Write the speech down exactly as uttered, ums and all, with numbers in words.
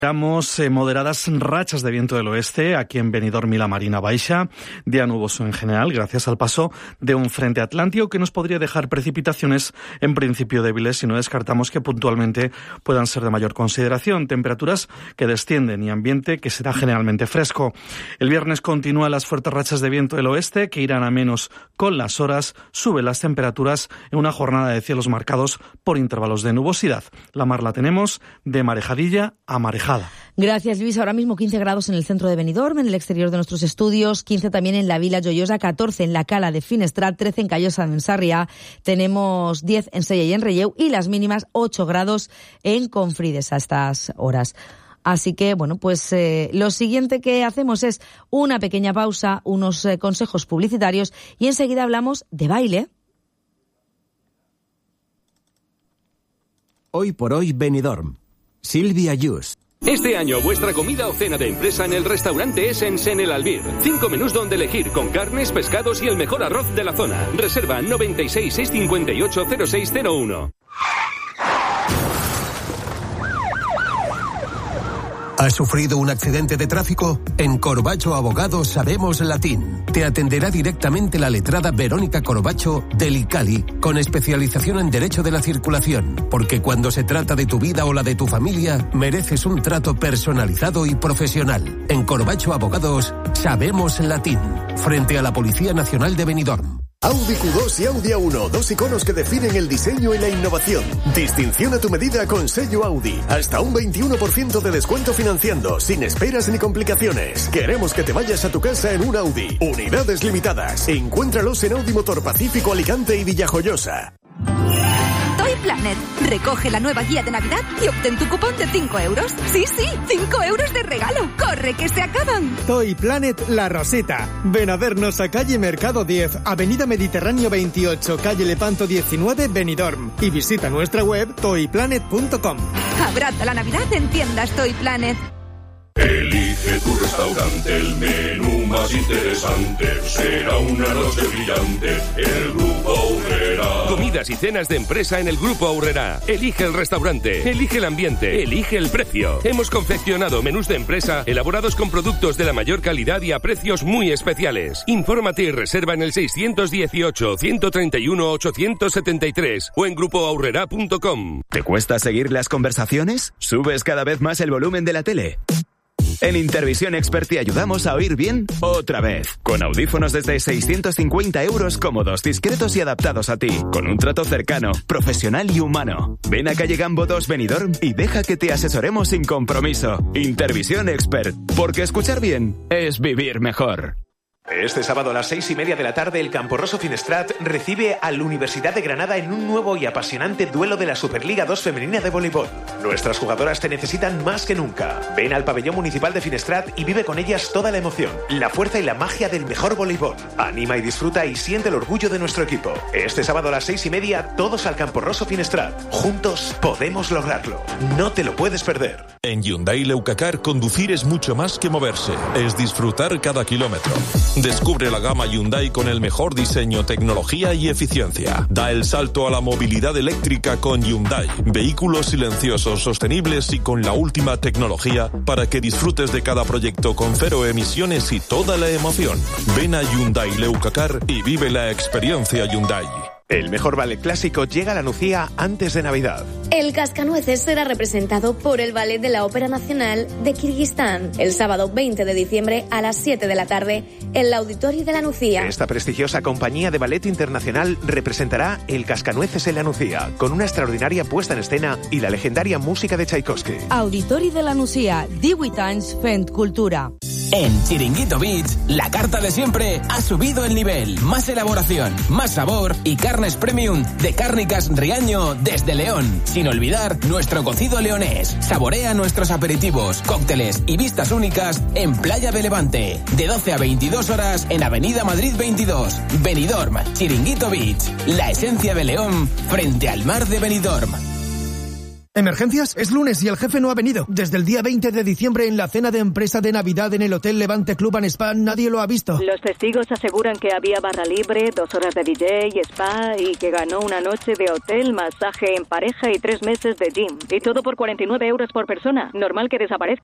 Esperamos eh, moderadas rachas de viento del oeste aquí en Benidorm y la Marina Baixa, día nuboso en general, gracias al paso de un frente atlántico que nos podría dejar precipitaciones en principio débiles y no descartamos que puntualmente puedan ser de mayor consideración. Temperaturas que descienden y ambiente que será generalmente fresco. El viernes continúan las fuertes rachas de viento del oeste que irán a menos con las horas, suben las temperaturas en una jornada de cielos marcados por intervalos de nubosidad. La mar la tenemos de marejadilla a marejada. Gracias, Luis. Ahora mismo quince grados en el centro de Benidorm, en el exterior de nuestros estudios, quince también en la Vila Joiosa, catorce en la Cala de Finestrat, trece en Callosa de Sarriá, tenemos diez en Sella y en Relleu y las mínimas ocho grados en Confrides a estas horas. Así que, bueno, pues eh, lo siguiente que hacemos es una pequeña pausa, unos eh, consejos publicitarios y enseguida hablamos de baile. Hoy por hoy Benidorm. Silvia Yus. Este año vuestra comida o cena de empresa en el restaurante Essence en el Albir. Cinco menús donde elegir con carnes, pescados y el mejor arroz de la zona. Reserva noventa y seis, seiscientos cincuenta y ocho, cero seis cero uno. ¿Has sufrido un accidente de tráfico? En Corbacho Abogados sabemos latín. Te atenderá directamente la letrada Verónica Corbacho del ICALI, con especialización en Derecho de la Circulación. Porque cuando se trata de tu vida o la de tu familia, mereces un trato personalizado y profesional. En Corbacho Abogados sabemos latín. Frente a la Policía Nacional de Benidorm. Audi Q dos y Audi A uno, dos iconos que definen el diseño y la innovación. Distinción a tu medida con sello Audi. Hasta un veintiuno por ciento de descuento financiando, sin esperas ni complicaciones. Queremos que te vayas a tu casa en un Audi. Unidades limitadas. Encuéntralos en Audi Motor Pacífico, Alicante y Villajoyosa. Toy Planet. Recoge la nueva guía de Navidad y obtén tu cupón de cinco euros. Sí, sí, cinco euros de regalo. ¡Corre, que se acaban! Toy Planet La Roseta. Ven a vernos a calle Mercado diez, avenida Mediterráneo veintiocho, calle Lepanto diecinueve, Benidorm. Y visita nuestra web toy planet punto com. Abraza la Navidad en tiendas Toy Planet. Elige tu restaurante, el menú más interesante. Será una noche brillante, el Grupo Aurrera. Comidas y cenas de empresa en el Grupo Aurrera. Elige el restaurante, elige el ambiente, elige el precio. Hemos confeccionado menús de empresa elaborados con productos de la mayor calidad y a precios muy especiales. Infórmate y reserva en el seiscientos dieciocho, ciento treinta y uno, ochocientos setenta y tres o en grupo aurrera punto com. ¿Te cuesta seguir las conversaciones? ¿Subes cada vez más el volumen de la tele? En Intervisión Expert te ayudamos a oír bien otra vez. Con audífonos desde seiscientos cincuenta euros cómodos, discretos y adaptados a ti. Con un trato cercano, profesional y humano. Ven a calle Gambo dos Benidorm y deja que te asesoremos sin compromiso. Intervisión Expert. Porque escuchar bien es vivir mejor. Este sábado a las seis y media de la tarde, el Camporroso Finestrat recibe a la Universidad de Granada en un nuevo y apasionante duelo de la Superliga dos femenina de voleibol. Nuestras jugadoras te necesitan más que nunca. Ven al pabellón municipal de Finestrat y vive con ellas toda la emoción, la fuerza y la magia del mejor voleibol. Anima y disfruta y siente el orgullo de nuestro equipo. Este sábado a las seis y media, todos al Camporroso Finestrat. Juntos podemos lograrlo. No te lo puedes perder. En Hyundai Leucacar, conducir es mucho más que moverse. Es disfrutar cada kilómetro. Descubre la gama Hyundai con el mejor diseño, tecnología y eficiencia. Da el salto a la movilidad eléctrica con Hyundai. Vehículos silenciosos, sostenibles y con la última tecnología para que disfrutes de cada proyecto con cero emisiones y toda la emoción. Ven a Hyundai Leucacar y vive la experiencia Hyundai. El mejor ballet clásico llega a la Nucía antes de Navidad. El Cascanueces será representado por el Ballet de la Ópera Nacional de Kirguistán el sábado veinte de diciembre a las siete de la tarde en el Auditorio de la Nucía. Esta prestigiosa compañía de ballet internacional representará el Cascanueces en la Nucía con una extraordinaria puesta en escena y la legendaria música de Tchaikovsky. Auditori de la Nucía, divuit anys fent cultura. En Chiringuito Beach, la carta de siempre ha subido el nivel. Más elaboración, más sabor y carnes premium de Cárnicas Riaño desde León. Sin olvidar nuestro cocido leonés. Saborea nuestros aperitivos, cócteles y vistas únicas en Playa de Levante. De doce a veintidós horas en Avenida Madrid veintidós. Benidorm, Chiringuito Beach. La esencia de León frente al mar de Benidorm. ¿Emergencias? Es lunes y el jefe no ha venido. Desde el día veinte de diciembre en la cena de empresa de Navidad en el Hotel Levante Club and Spa nadie lo ha visto. Los testigos aseguran que había barra libre, dos horas de D J, spa y que ganó una noche de hotel, masaje en pareja y tres meses de gym. Y todo por cuarenta y nueve euros por persona. Normal que desaparezca.